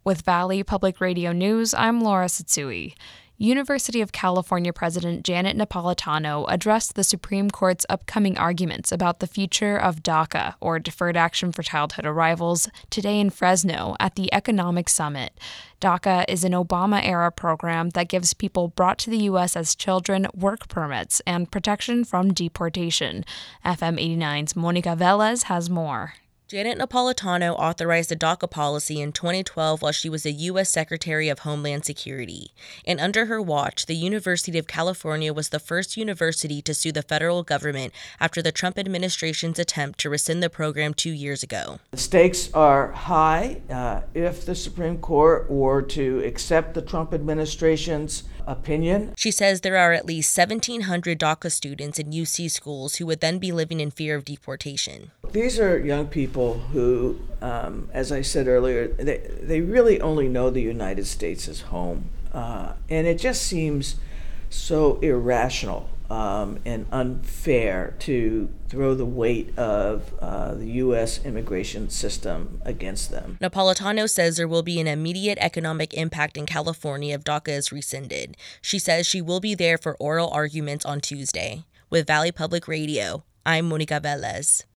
With Valley Public Radio News, I'm Laura Satsui. University of California President Janet Napolitano addressed the Supreme Court's upcoming arguments about the future of DACA, or Deferred Action for Childhood Arrivals, today in Fresno at the Economic Summit. DACA is an Obama-era program that gives people brought to the U.S. as children work permits and protection from deportation. FM 89's Monica Velez has more. Janet Napolitano authorized the DACA policy in 2012 while she was a U.S. Secretary of Homeland Security. And under her watch, the University of California was the first university to sue the federal government after the Trump administration's attempt to rescind the program 2 years ago. The stakes are high. If the Supreme Court were to accept the Trump administration's opinion. She says there are at least 1,700 DACA students in UC schools who would then be living in fear of deportation. These are young people who, as I said earlier, they really only know the United States as home. And it just seems so irrational and unfair to throw the weight of the U.S. immigration system against them. Napolitano says there will be an immediate economic impact in California if DACA is rescinded. She says she will be there for oral arguments on Tuesday. With Valley Public Radio, I'm Monica Velez.